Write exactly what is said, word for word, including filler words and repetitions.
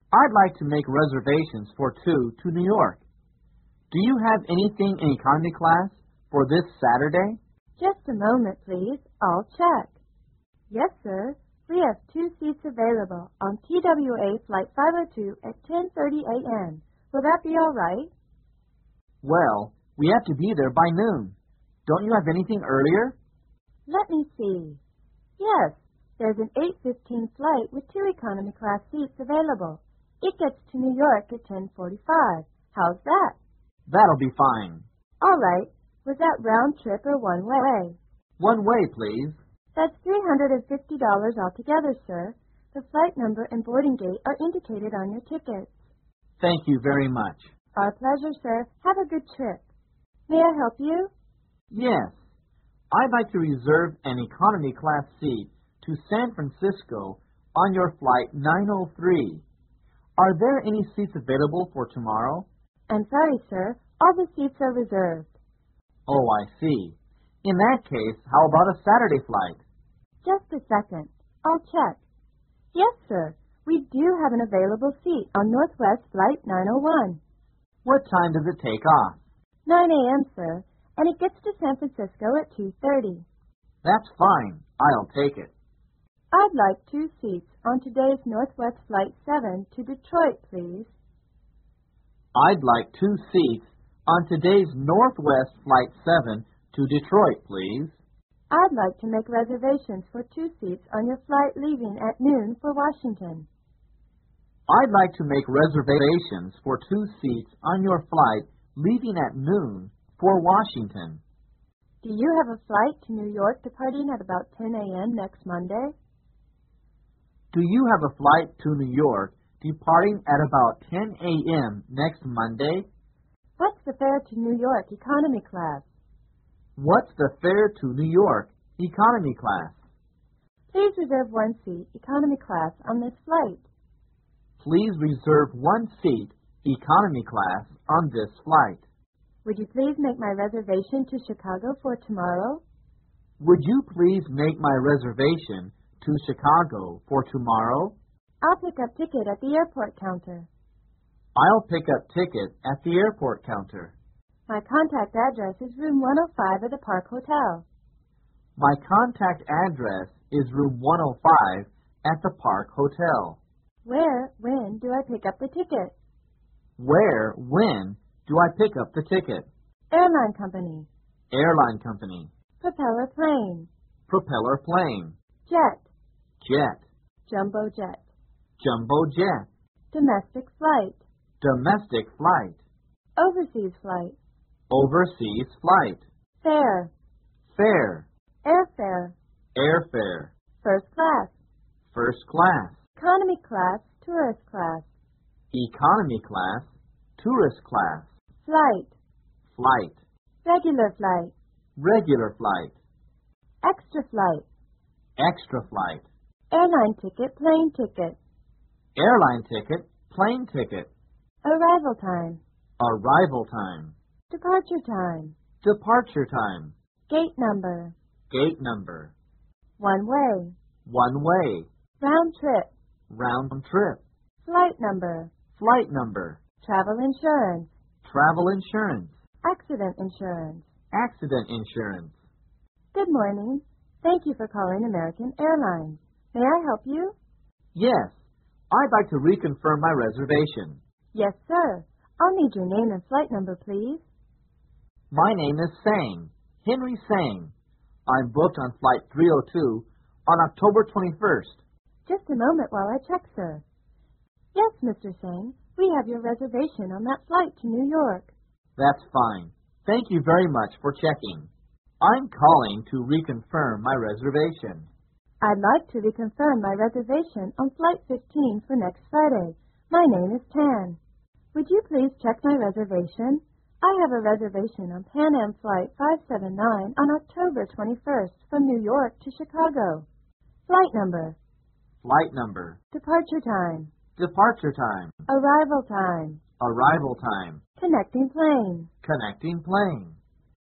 I'd like to make reservations for two to New York. Do you have anything in economy class for this Saturday? Just a moment, please. I'll check. Yes, sir. We have two seats available on T W A Flight five oh two at ten thirty a m Will that be all right? Well, we have to be there by noon. Don't you have anything earlier? Let me see. Yes, there's an eight fifteen flight with two economy class seats available. It gets to New York at ten forty-five. How's that? That'll be fine. All right. Was that round trip or one way? One way, please. That's three hundred fifty dollars altogether, sir. The flight number and boarding gate are indicated on your tickets. Thank you very much. Our pleasure, sir. Have a good trip. May I help you? Yes. I'd like to reserve an economy class seat to San Francisco on your flight nine oh three. Are there any seats available for tomorrow? I'm sorry, sir. All the seats are reserved. Oh, I see. In that case, how about a Saturday flight? Just a second. I'll check. Yes, sir. We do have an available seat on Northwest Flight nine oh one. What time does it take off? nine a m, sir, and it gets to San Francisco at two thirty. That's fine. I'll take it. I'd like two seats on today's Northwest Flight seven to Detroit, please. I'd like two seats on today's Northwest Flight seven to Detroit, please. I'd like to make reservations for two seats on your flight leaving at noon for Washington. I'd like to make reservations for two seats on your flight leaving at noon for Washington. Do you have a flight to New York departing at about ten a m next Monday? Do you have a flight to New York departing at about ten a m next Monday? What's the fare to New York economy class? What's the fare to New York economy class? Please reserve one seat economy class on this flight. Please reserve one seat economy class on this flight. Would you please make my reservation to Chicago for tomorrow? Would you please make my reservation to Chicago for tomorrow? I'll pick up ticket at the airport counter. I'll pick up ticket at the airport counter. My contact address is room one oh five at the Park Hotel. My contact address is room one oh five at the Park Hotel. Where, when do I pick up the ticket? Where, when do I pick up the ticket? Airline company. Airline company. Propeller plane. Propeller plane. Jet. Jet. Jumbo jet. Jumbo jet. Domestic flight. Domestic flight. Overseas flight. Overseas flight. Fare. Fare. Airfare. Airfare. First class. First class. Economy class. Tourist class. Economy class. Tourist class. Flight. Flight. Regular flight. Regular flight. Extra flight. Extra flight. Airline ticket. Plane ticket. Airline ticket. Plane ticket. Arrival time. Arrival time. Departure time. Departure time. Gate number. Gate number. One way. One way. Round trip. Round trip. Flight number. Flight number. Travel insurance. Travel insurance. Accident insurance. Accident insurance. Good morning. Thank you for calling American Airlines. May I help you? Yes. I'd like to reconfirm my reservation. Yes, sir. I'll need your name and flight number, please. My name is Sang, Henry Sang. I'm booked on Flight three oh two on October twenty-first. Just a moment while I check, sir. Yes, Mister Sang, we have your reservation on that flight to New York. That's fine. Thank you very much for checking. I'm calling to reconfirm my reservation. I'd like to reconfirm my reservation on Flight fifteen for next Friday. My name is Tan. Would you please check my reservation? I have a reservation on Pan Am Flight five seven nine on October twenty-first from New York to Chicago. Flight number. Flight number. Departure time. Departure time. Arrival time. Arrival time. Connecting plane. Connecting plane.